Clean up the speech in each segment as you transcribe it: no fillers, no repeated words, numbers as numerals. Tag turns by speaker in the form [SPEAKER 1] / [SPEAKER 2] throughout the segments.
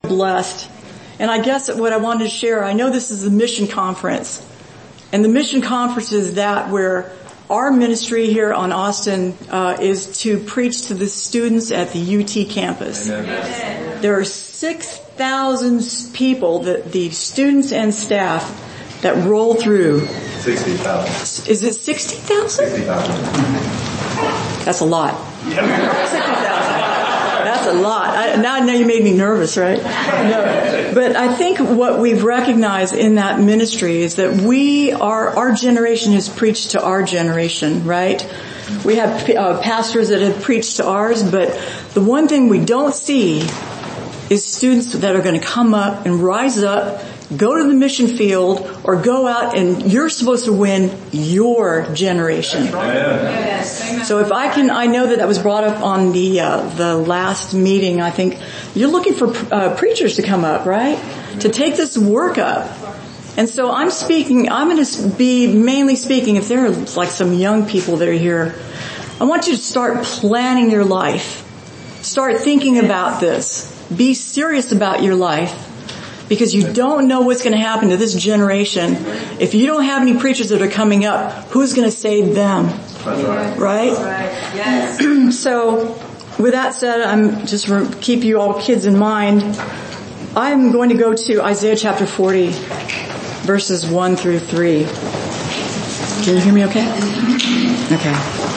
[SPEAKER 1] blessed. And I guess what I wanted to share, I know this is a mission conference. And the mission conference is that where our ministry here on Austin is to preach to the students at the UT campus. Amen. There are 6,000 people, the students and staff, that roll through.
[SPEAKER 2] 60,000.
[SPEAKER 1] Is it 60,000?
[SPEAKER 2] 60,000.
[SPEAKER 1] That's a lot. 60,000. That's a lot. Now I know you made me nervous, right? No. But I think what we've recognized in that ministry is that our generation has preached to our generation, right? We have pastors that have preached to ours, but the one thing we don't see is students that are going to come up and rise up, go to the mission field, or go out and you're supposed to win your generation.
[SPEAKER 2] That's right.
[SPEAKER 3] Yes.
[SPEAKER 1] So if I know that was brought up on the last meeting. I think you're looking for preachers to come up, right? To take this work up. And so I'm going to be mainly speaking, if there are like some young people that are here, I want you to start planning your life. Start thinking about this. Be serious about your life. Because you don't know what's going to happen to this generation. If you don't have any preachers that are coming up, who's going to save them?
[SPEAKER 2] That's right.
[SPEAKER 1] Right?
[SPEAKER 3] Yes.
[SPEAKER 1] So, with that said, I'm just keep you all kids in mind. I'm going to go to Isaiah chapter 40, verses 1 through 3. Can you hear me okay? Okay.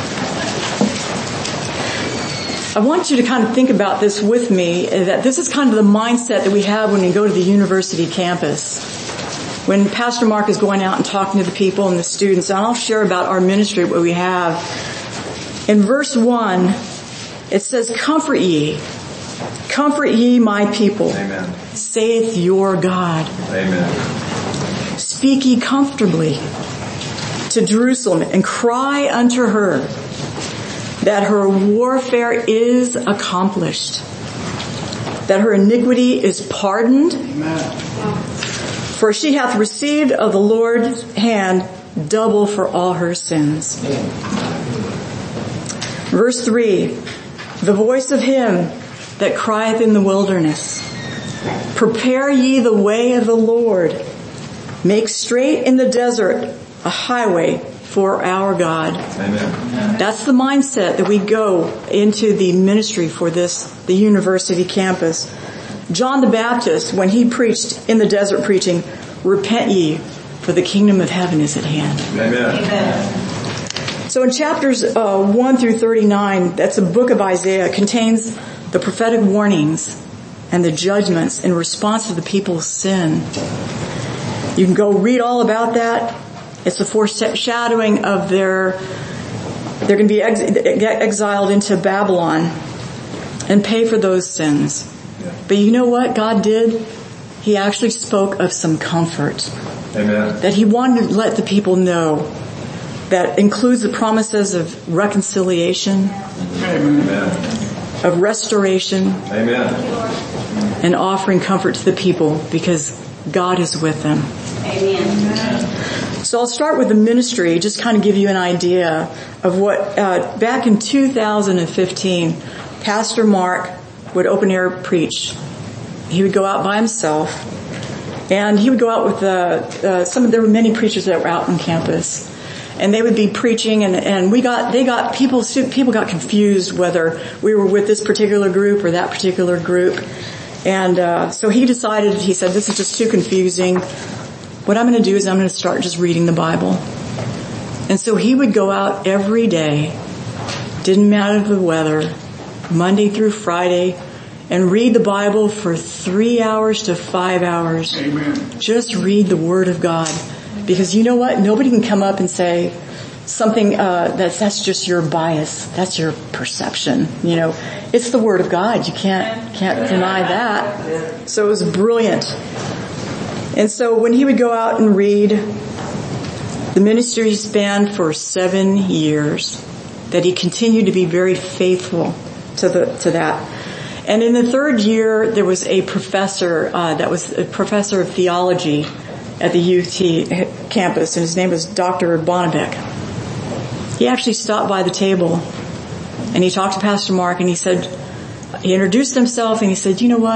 [SPEAKER 1] I want you to kind of think about this with me, that this is kind of the mindset that we have when we go to the university campus. When Pastor Mark is going out and talking to the people and the students, and I'll share about our ministry, what we have. In verse 1, it says, comfort ye my people,
[SPEAKER 2] Amen.
[SPEAKER 1] saith your God.
[SPEAKER 2] Amen.
[SPEAKER 1] Speak ye comfortably to Jerusalem, and cry unto her, that her warfare is accomplished, that her iniquity is pardoned.
[SPEAKER 4] Amen.
[SPEAKER 1] For she hath received of the Lord's hand double for all her sins. Verse 3, the voice of him that crieth in the wilderness, prepare ye the way of the Lord, make straight in the desert a highway for our God.
[SPEAKER 2] Amen.
[SPEAKER 1] That's the mindset that we go into the ministry for the university campus. John the Baptist, when he preached in the desert preaching, repent ye, for the kingdom of heaven is at hand.
[SPEAKER 2] Amen.
[SPEAKER 3] Amen.
[SPEAKER 1] So in chapters 1 through 39, that's a book of Isaiah, contains the prophetic warnings and the judgments in response to the people's sin. You can go read all about that. It's a foreshadowing of they're going to be exiled into Babylon and pay for those sins. But you know what God did? He actually spoke of some comfort.
[SPEAKER 2] Amen.
[SPEAKER 1] That he wanted to let the people know. That includes the promises of reconciliation,
[SPEAKER 2] Amen.
[SPEAKER 1] of restoration,
[SPEAKER 2] Amen.
[SPEAKER 1] and offering comfort to the people because God is with them.
[SPEAKER 3] Amen.
[SPEAKER 1] So I'll start with the ministry, just kind of give you an idea of what, back in 2015, Pastor Mark would open air preach. He would go out by himself, and he would go out with there were many preachers that were out on campus, and they would be preaching, and people got confused whether we were with this particular group or that particular group, and so he said, this is just too confusing. What I'm going to do is I'm going to start just reading the Bible. And so he would go out every day, didn't matter the weather, Monday through Friday, and read the Bible for 3 hours to 5 hours.
[SPEAKER 4] Amen.
[SPEAKER 1] Just read the Word of God. Because you know what? Nobody can come up and say something that's just your bias. That's your perception. You know, it's the Word of God. You can't deny that. So it was brilliant. And so when he would go out and read, the ministry spanned for 7 years, that he continued to be very faithful to that. And in the 3rd year, there was a professor that was a professor of theology at the UT campus, and his name was Dr. Bonnebeck. He actually stopped by the table, and he talked to Pastor Mark, and he introduced himself, and he said, you know what?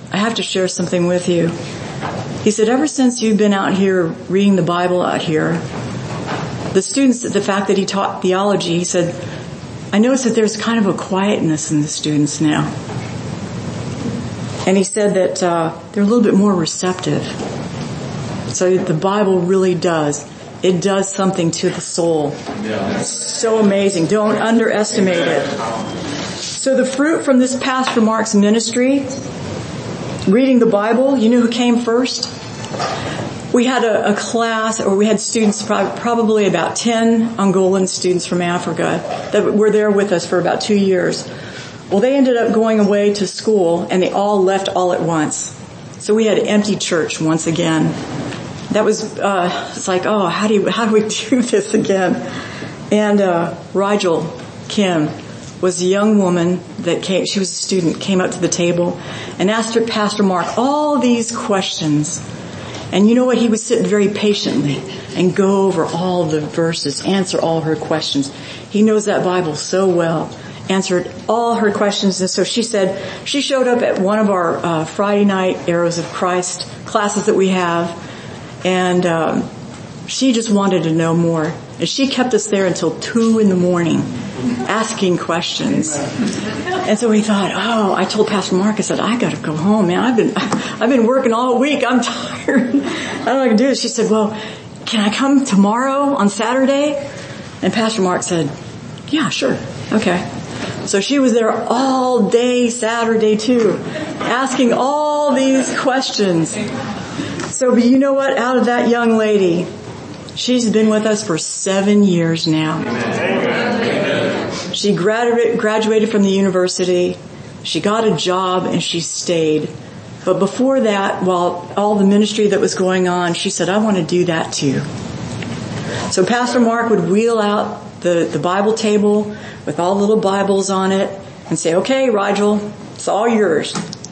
[SPEAKER 1] I have to share something with you. He said, ever since you've been out here reading the Bible out here, the students, the fact that he taught theology, he said, I noticed that there's kind of a quietness in the students now. And he said that they're a little bit more receptive. So the Bible really does. It does something to the soul. It's so amazing. Don't underestimate it. So the fruit from this Pastor Mark's ministry, reading the Bible, you know who came first? We had a class, or we had students, probably about 10 Angolan students from Africa that were there with us for about 2 years. Well, they ended up going away to school, and they all left all at once. So we had an empty church once again. That was, it's like, oh, how do we do this again? And Rigel Kim was a young woman that came, she was a student, came up to the table and asked Pastor Mark all these questions. And you know what? He would sit very patiently and go over all the verses, answer all her questions. He knows that Bible so well, answered all her questions. And so she said, she showed up at one of our Friday night Arrows of Christ classes that we have, and she just wanted to know more. And she kept us there until 2 a.m, asking questions. And so we thought, oh, I told Pastor Mark, I said, I gotta go home, man. I've been working all week. I'm tired. I don't know what I can do. She said, well, can I come tomorrow on Saturday? And Pastor Mark said, yeah, sure. Okay. So she was there all day Saturday too, asking all these questions. So, but you know what? Out of that young lady, she's been with us for 7 years now. She graduated from the university. She got a job and she stayed. But before that, while all the ministry that was going on, she said, I want to do that too. So Pastor Mark would wheel out the Bible table with all the little Bibles on it and say, okay, Rigel, it's all yours.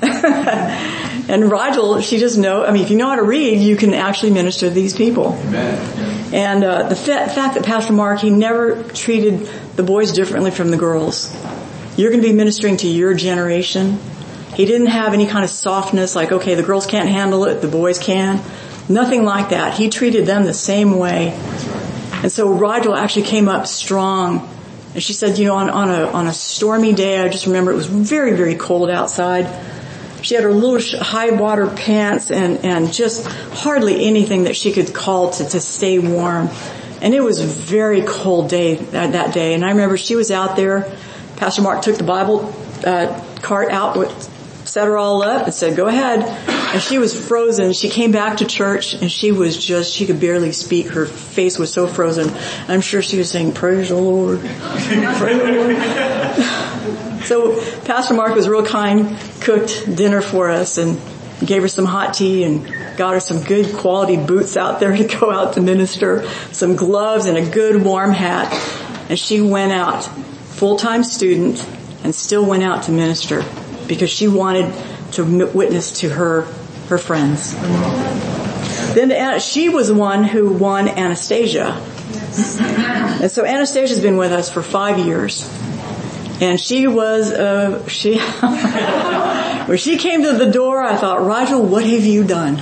[SPEAKER 1] And Rigel, she just if you know how to read, you can actually minister to these people. Amen. And the fact that Pastor Mark, he never treated the boys differently from the girls. You're going to be ministering to your generation. He didn't have any kind of softness like, okay, the girls can't handle it, the boys can. Nothing like that. He treated them the same way. And so Rigel actually came up strong. And she said, you know, on a stormy day, I just remember it was very, very cold outside. She had her little high water pants and just hardly anything that she could call to stay warm. And it was a very cold day that day. And I remember she was out there. Pastor Mark took the Bible cart out, set her all up and said, go ahead. And she was frozen. She came back to church and she could barely speak. Her face was so frozen. I'm sure she was saying, praise the Lord. Praise the Lord. So Pastor Mark was real kind, cooked dinner for us and gave her some hot tea and got her some good quality boots out there to go out to minister, some gloves and a good warm hat. And she went out, full-time student, and still went out to minister because she wanted to witness to her friends. Then she was the one who won Anastasia. And so Anastasia's been with us for 5 years. And she was, when she came to the door, I thought, Rigel, what have you done?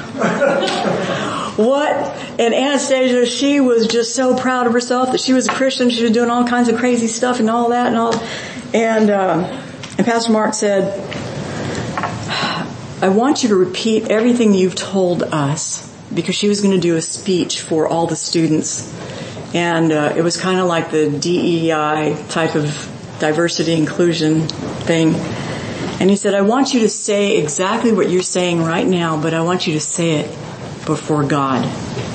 [SPEAKER 1] What? And Anastasia, she was just so proud of herself that she was a Christian. She was doing all kinds of crazy stuff and all that and all. And Pastor Mark said, I want you to repeat everything you've told us, because she was going to do a speech for all the students. And it was kind of like the DEI type of diversity inclusion thing. And he said, I want you to say exactly what you're saying right now, but I want you to say it before God.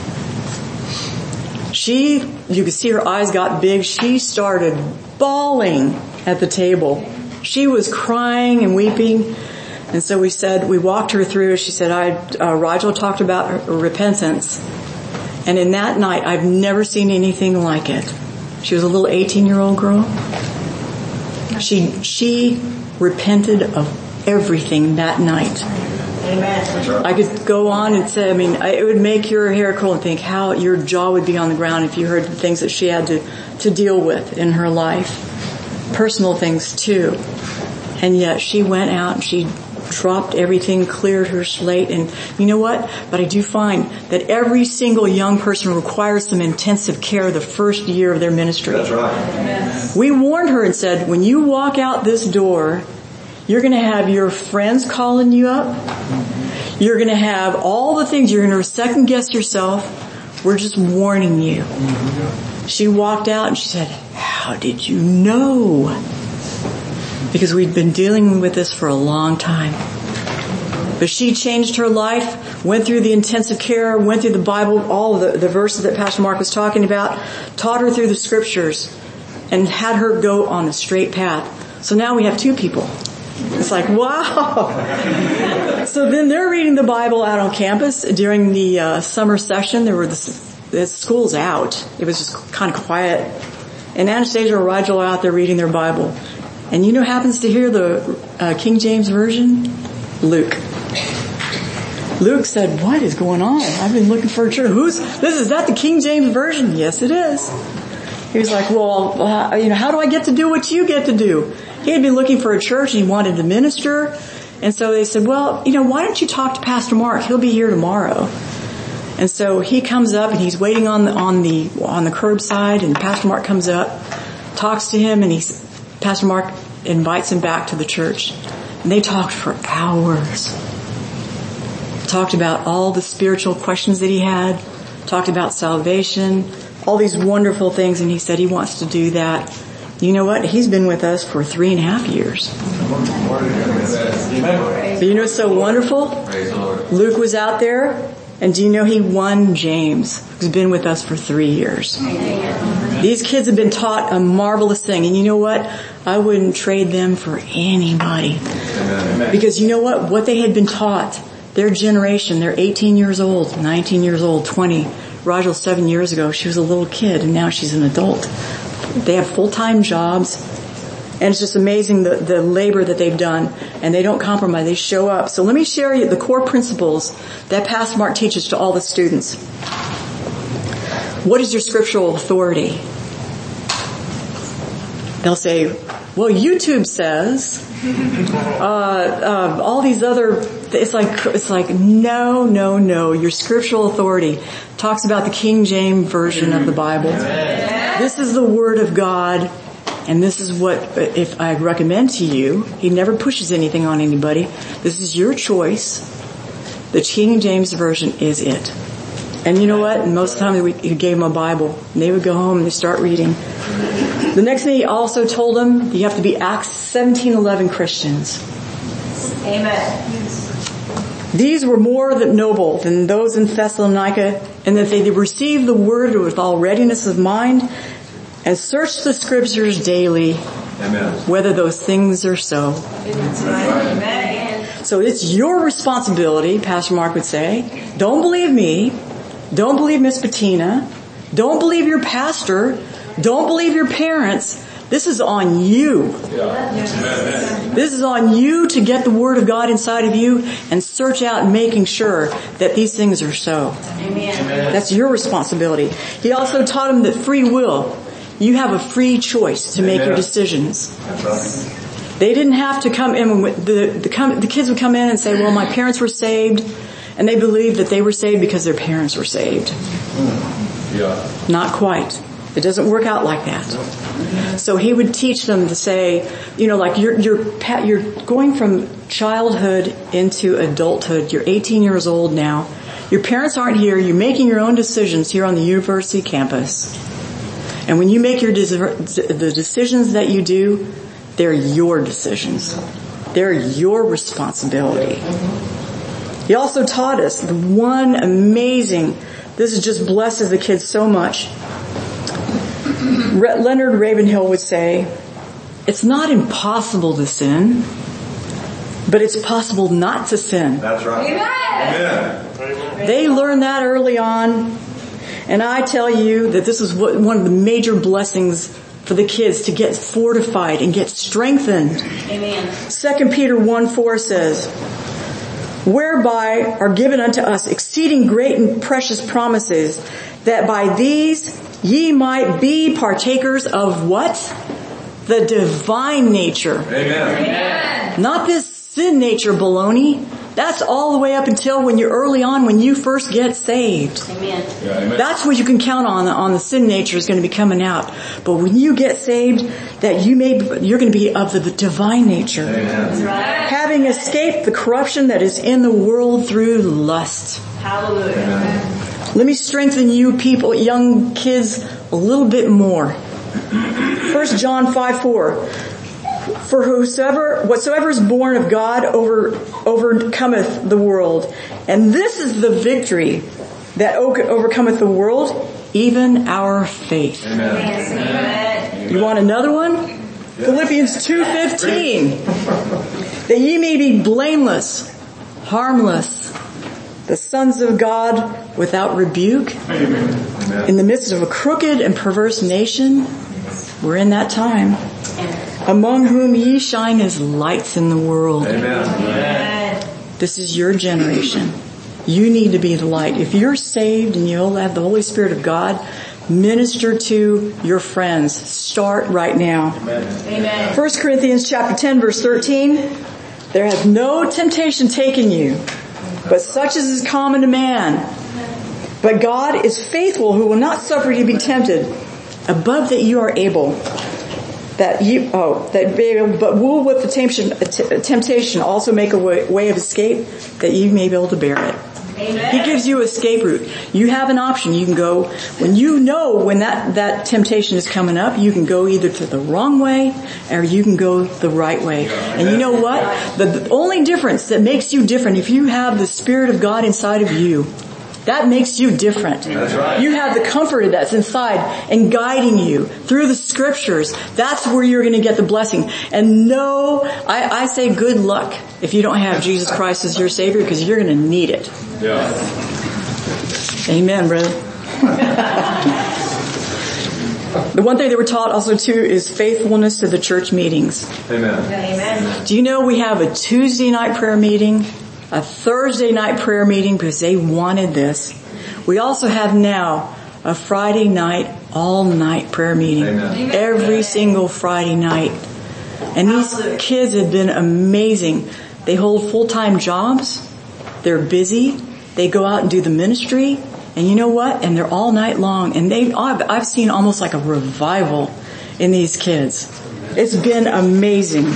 [SPEAKER 1] You could see her eyes got big. She started bawling at the table. She was crying and weeping. And so we walked her through. She said, Rigel talked about her repentance. And in that night, I've never seen anything like it. She was a little 18-year-old girl. She repented of everything that night. Amen. I could go on and say, it would make your hair curl and think how your jaw would be on the ground if you heard the things that she had to deal with in her life. Personal things too. And yet she went out and she dropped everything, cleared her slate, and you know what? But I do find that every single young person requires some intensive care the first year of their ministry.
[SPEAKER 2] That's right.
[SPEAKER 1] We warned her and said, when you walk out this door, you're going to have your friends calling you up. You're going to have all the things. You're going to second guess yourself. We're just warning you. She walked out and she said, how did you know? Because we'd been dealing with this for a long time. But she changed her life, went through the intensive care, went through the Bible, all of the verses that Pastor Mark was talking about, taught her through the scriptures, and had her go on a straight path. So now we have 2 people. It's like, wow. So then they're reading the Bible out on campus during the summer session. The school's out. It was just kind of quiet. And Anastasia and Rigel are out there reading their Bible. And you know who happens to hear the King James Version? Luke. Luke said, what is going on? I've been looking for a church. Is that the King James Version? Yes, it is. He was like, well, how do I get to do what you get to do? He had been looking for a church and he wanted to minister. And so they said, well, why don't you talk to Pastor Mark? He'll be here tomorrow. And so he comes up and he's waiting on the curbside, and Pastor Mark comes up, talks to him, and Pastor Mark invites him back to the church. And they talked for hours. Talked about all the spiritual questions that he had, talked about salvation, all these wonderful things, and he said he wants to do that. You know what? He's been with us for 3.5 years. But you know what's so wonderful? Luke was out there, and do you know he won James, who's been with us for 3 years. These kids have been taught a marvelous thing, and you know what? I wouldn't trade them for anybody. Because you know what? What they had been taught, their generation, they're 18 years old, 19 years old, 20. Rajal 7 years ago, she was a little kid, and now she's an adult. They have full-time jobs, and it's just amazing the labor that they've done, and they don't compromise. They show up. So let me share you the core principles that Pastor Mark teaches to all the students. What is your scriptural authority? They'll say, well, YouTube says, all these other, it's like, no. Your scriptural authority talks about the King James Version of the Bible. This is the Word of God, and this is what, if I recommend to you, he never pushes anything on anybody. This is your choice. The King James Version is it. And you know what? Most of the time he gave them a Bible, and they would go home and they start reading. The next thing he also told them, you have to be Acts 17:11 Christians.
[SPEAKER 3] Amen.
[SPEAKER 1] These were more noble than those in Thessalonica, and that they received the word with all readiness of mind and searched the scriptures daily.
[SPEAKER 2] Amen.
[SPEAKER 1] Whether those things are so.
[SPEAKER 3] Amen.
[SPEAKER 1] So it's your responsibility, Pastor Mark would say. Don't believe me. Don't believe Miss Bettina. Don't believe your pastor. Don't believe your parents. This is on you. This is on you to get the Word of God inside of you and search out making sure that these things are so.
[SPEAKER 3] Amen.
[SPEAKER 1] That's your responsibility. He also taught them that free will. You have a free choice to make your decisions.
[SPEAKER 2] That's right.
[SPEAKER 1] They didn't have to come in. The kids would come in and say, well, my parents were saved, and they believed that they were saved because their parents were saved.
[SPEAKER 2] Yeah.
[SPEAKER 1] Not quite. It doesn't work out like that. So he would teach them to say, like you're going from childhood into adulthood. You're 18 years old now. Your parents aren't here. You're making your own decisions here on the university campus. And when you make the decisions that you do, they're your decisions. They're your responsibility. He also taught us the one amazing, this just blesses the kids so much. Leonard Ravenhill would say, it's not impossible to sin, but it's possible not to sin.
[SPEAKER 2] That's right. Amen.
[SPEAKER 1] They learned that early on, and I tell you that this is one of the major blessings for the kids, to get fortified and get strengthened.
[SPEAKER 3] Amen.
[SPEAKER 1] 2 Peter 1:4 says, whereby are given unto us exceeding great and precious promises, that by these ye might be partakers of what? The divine nature.
[SPEAKER 2] Amen.
[SPEAKER 1] Not this sin nature baloney. That's all the way up until when you're early on, when you first get saved.
[SPEAKER 3] Amen.
[SPEAKER 2] Yeah, amen.
[SPEAKER 1] That's what you can count on the sin nature is going to be coming out. But when you get saved, that you're going to be of the divine nature.
[SPEAKER 2] Amen.
[SPEAKER 3] Right.
[SPEAKER 1] Having escaped the corruption that is in the world through lust.
[SPEAKER 3] Hallelujah.
[SPEAKER 2] Amen.
[SPEAKER 1] Let me strengthen you people, young kids, a little bit more. 1 John 5:4. For whatsoever is born of God overcometh the world. And this is the victory that overcometh the world, even our faith.
[SPEAKER 2] Amen.
[SPEAKER 3] Yes, amen.
[SPEAKER 1] You want another one?
[SPEAKER 2] Yes.
[SPEAKER 1] Philippians 2:15. That ye may be blameless, harmless, the sons of God without rebuke.
[SPEAKER 2] Amen.
[SPEAKER 1] In the midst of a crooked and perverse nation, we're in that time. Among whom ye shine as lights in the world.
[SPEAKER 2] Amen.
[SPEAKER 1] This is your generation. You need to be the light. If you're saved and you'll have the Holy Spirit of God, minister to your friends. Start right now.
[SPEAKER 3] Amen.
[SPEAKER 1] 1 Corinthians chapter 10 verse 13. There hath no temptation taken you, but such as is common to man. But God is faithful, who will not suffer you to be tempted above that you are able. But will with the temptation also make a way of escape, that you may be able to bear it.
[SPEAKER 3] Amen.
[SPEAKER 1] He gives you an escape route. You have an option. You can go, when you know when that temptation is coming up, you can go either to the wrong way or you can go the right way. And you know what? The only difference that makes you different, if you have the Spirit of God inside of you, that makes you different.
[SPEAKER 2] That's right.
[SPEAKER 1] You have the comfort that's inside and guiding you through the scriptures. That's where you're going to get the blessing. And I say good luck if you don't have Jesus Christ as your Savior, because you're going to need it.
[SPEAKER 2] Yeah.
[SPEAKER 1] Amen, brother. The one thing that we're taught also too is faithfulness to the church meetings.
[SPEAKER 2] Amen.
[SPEAKER 3] Amen.
[SPEAKER 1] Do you know we have a Tuesday night prayer meeting, a Thursday night prayer meeting because they wanted this. We also have now a Friday night, all night prayer meeting.
[SPEAKER 2] Amen.
[SPEAKER 1] Every single Friday night. And these kids have been amazing. They hold full-time jobs. They're busy. They go out and do the ministry. And you know what? And they're all night long. And I've seen almost like a revival in these kids. It's been amazing.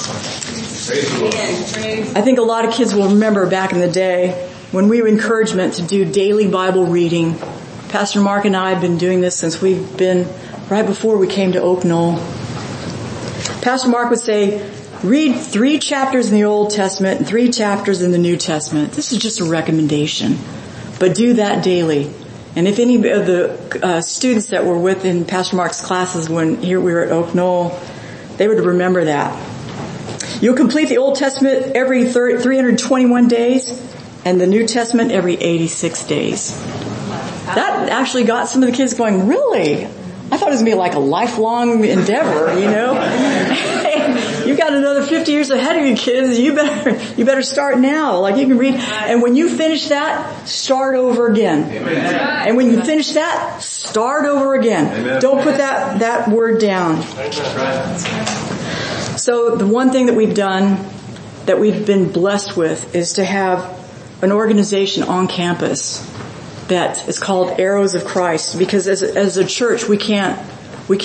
[SPEAKER 1] I think a lot of kids will remember back in the day when we were encouragement to do daily Bible reading. Pastor Mark and I have been doing this since we've been right before we came to Oak Knoll. Pastor Mark would say, read 3 chapters in the Old Testament and 3 chapters in the New Testament. This is just a recommendation, but do that daily. And if any of the students that were within Pastor Mark's classes when here we were at Oak Knoll, they would remember that. You'll complete the Old Testament every 321 days and the New Testament every 86 days. That actually got some of the kids going, really? I thought it was going to be like a lifelong endeavor, you know? You've got another 50 years ahead of you kids. You better start now. Like you can read. And when you finish that, start over again.
[SPEAKER 2] Amen.
[SPEAKER 1] And when you finish that, start over again.
[SPEAKER 2] Amen.
[SPEAKER 1] Don't put that word down.
[SPEAKER 2] That's right.
[SPEAKER 1] So the one thing that we've done, that we've been blessed with, is to have an organization on campus that is called Arrows of Christ. Because as a church, we can't put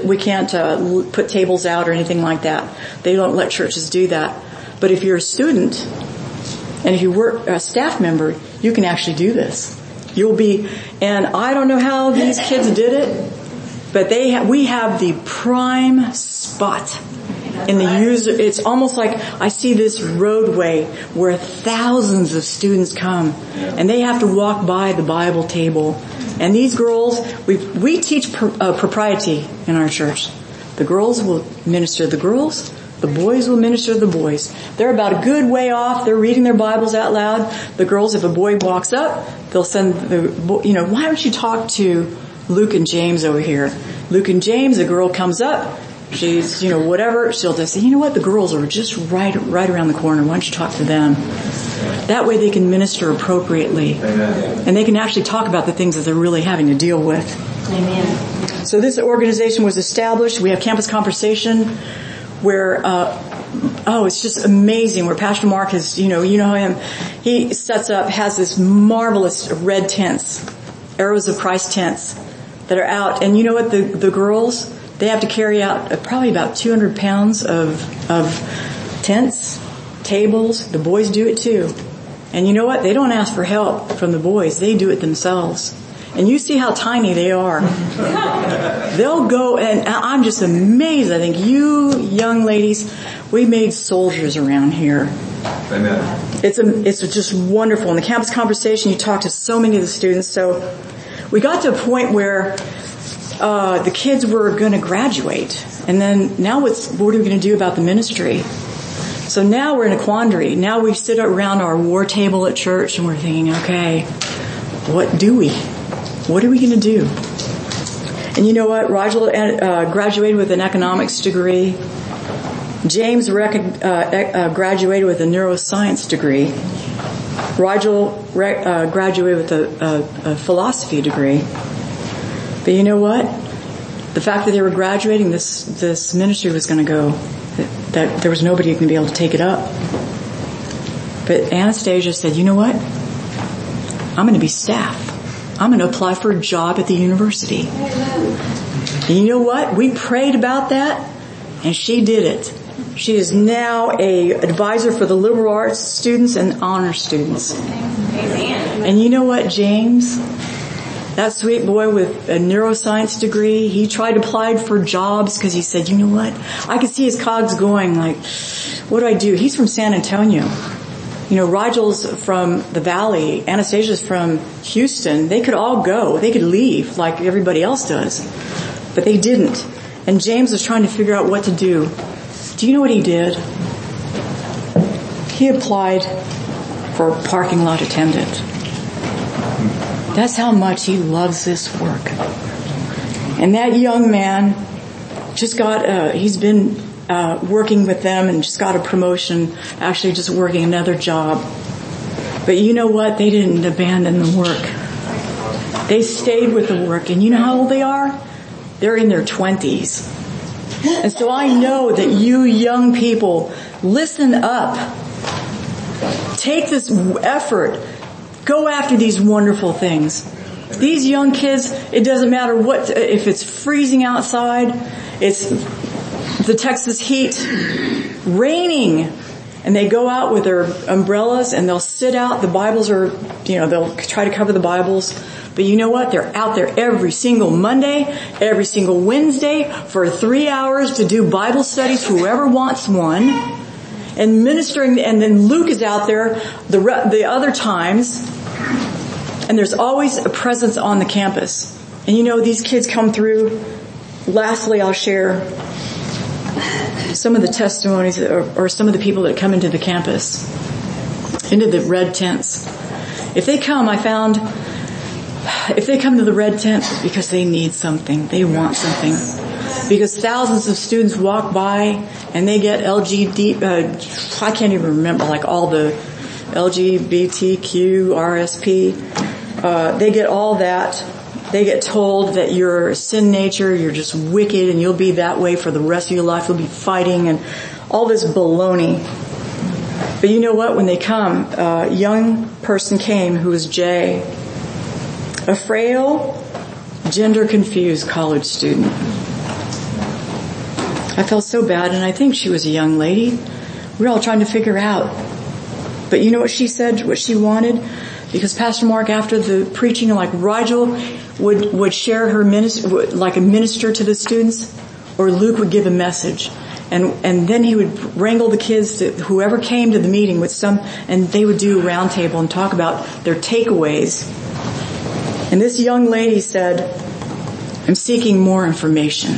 [SPEAKER 1] tables out or anything like that. They don't let churches do that. But if you're a student and if you work a staff member, you can actually do this. And I don't know how these kids did it, but we have the prime spot in the user. It's almost like I see this roadway where thousands of students come and they have to walk by the Bible table. And these girls, we teach propriety in our church. The girls will minister the girls. The boys will minister the boys. They're about a good way off. They're reading their Bibles out loud. The girls, if a boy walks up, they'll send why don't you talk to Luke and James over here? Luke and James, a girl comes up. She's, whatever. She'll just say, you know what? The girls are just right around the corner. Why don't you talk to them? That way they can minister appropriately.
[SPEAKER 2] Amen.
[SPEAKER 1] And they can actually talk about the things that they're really having to deal with.
[SPEAKER 3] Amen.
[SPEAKER 1] So this organization was established. We have Campus Conversation where it's just amazing where Pastor Mark is, you know him. He sets up, has this marvelous red tents, Arrows of Christ tents that are out. And you know what? The girls, they have to carry out probably about 200 pounds of tents, tables. The boys do it too. And you know what? They don't ask for help from the boys. They do it themselves. And you see how tiny they are. They'll go, and I'm just amazed. I think you young ladies, we made soldiers around here.
[SPEAKER 4] Amen.
[SPEAKER 1] It's just wonderful. In the campus conversation, you talk to so many of the students. So we got to a point where the kids were going to graduate. And then now what are we going to do about the ministry? So now we're in a quandary. Now we sit around our war table at church and we're thinking, okay, what do we? What are we going to do? And you know what? Rigel graduated with an economics degree. James graduated with a neuroscience degree. Rigel graduated with a philosophy degree. But you know what? The fact that they were graduating, this ministry was going to go, that there was nobody who could be able to take it up. But Anastasia said, you know what? I'm going to be staff. I'm going to apply for a job at the university. And you know what? We prayed about that, and she did it. She is now a advisor for the liberal arts students and honor students. And you know what, James? That sweet boy with a neuroscience degree, he tried to apply for jobs because he said, you know what? I could see his cogs going like, what do? He's from San Antonio. You know, Rigel's from the Valley, Anastasia's from Houston. They could all go. They could leave like everybody else does. But they didn't. And James was trying to figure out what to do. Do you know what he did? He applied for a parking lot attendant. That's how much he loves this work. And that young man just got, he's been working with them and just got a promotion, actually just working another job. But you know what? They didn't abandon the work. They stayed with the work. And you know how old they are? They're in their 20s. And so I know that you young people, listen up. Take this effort. Go after these wonderful things. These young kids, it doesn't matter what, if it's freezing outside, it's the Texas heat, raining, and they go out with their umbrellas and they'll sit out. The Bibles are, they'll try to cover the Bibles. But you know what? They're out there every single Monday, every single Wednesday for 3 hours to do Bible studies, whoever wants one, and ministering. And then Luke is out there the other times, and there's always a presence on the campus. And these kids come through. Lastly, I'll share some of the testimonies or some of the people that come into the campus, into the red tents. If they come to the red tent, it's because they need something. They want something. Because thousands of students walk by and they get I can't even remember, like all the LGBTQ, RSP. They get all that. They get told that you're sin nature, you're just wicked, and you'll be that way for the rest of your life. You'll be fighting and all this baloney. But you know what? When they come, a young person came who was Jay, a frail, gender-confused college student. I felt so bad, and I think she was a young lady. We were all trying to figure out. But you know what she said, what she wanted? Because Pastor Mark, after the preaching, like Rigel would share her like a minister to the students, or Luke would give a message. And then he would wrangle the kids, whoever came to the meeting with and they would do a round table and talk about their takeaways. And this young lady said, I'm seeking more information.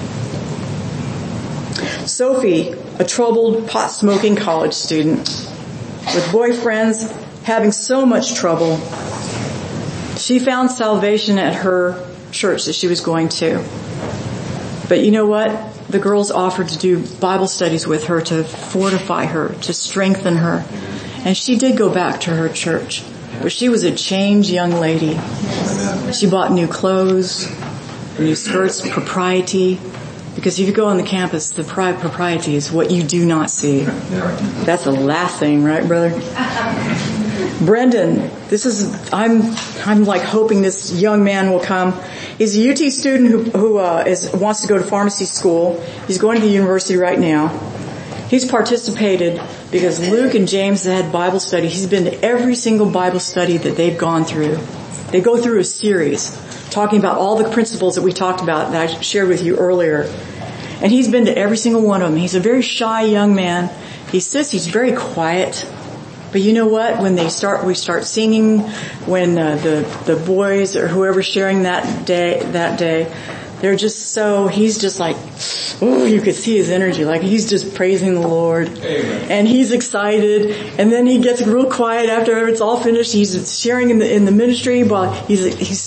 [SPEAKER 1] Sophie, a troubled, pot-smoking college student with boyfriends having so much trouble, she found salvation at her church that she was going to. But you know what? The girls offered to do Bible studies with her to fortify her, to strengthen her. And she did go back to her church. But she was a changed young lady. She bought new clothes, new skirts, propriety, Because if you go on the campus, the propriety is what you do not see. That's the last thing, right, brother? Brendan, I'm like hoping this young man will come. He's a UT student who wants to go to pharmacy school. He's going to the university right now. He's participated because Luke and James had Bible study. He's been to every single Bible study that they've gone through. They go through a series talking about all the principles that we talked about that I shared with you earlier. And he's been to every single one of them. He's a very shy young man. He's very quiet. But you know what? When we start singing, when the boys or whoever's sharing that day, they're just he's just like, oh, you could see his energy, like he's just praising the Lord. Amen. And he's excited, and then he gets real quiet after it's all finished. He's sharing in the ministry, but he's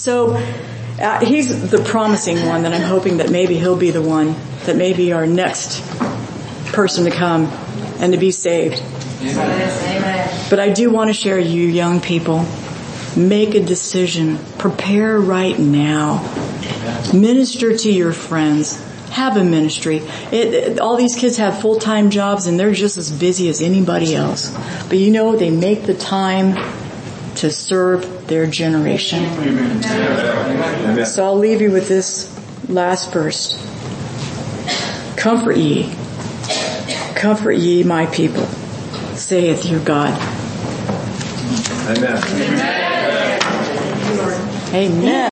[SPEAKER 1] the promising one that I'm hoping that maybe he'll be the one that may be our next person to come and to be saved. Amen. But I do want to share you young people, make a decision. Prepare right now. Minister to your friends. Have a ministry. All these kids have full-time jobs and they're just as busy as anybody else. But they make the time to serve their generation. Amen. So I'll leave you with this last verse. Comfort ye, my people, saith your God.
[SPEAKER 4] Amen.
[SPEAKER 1] Amen.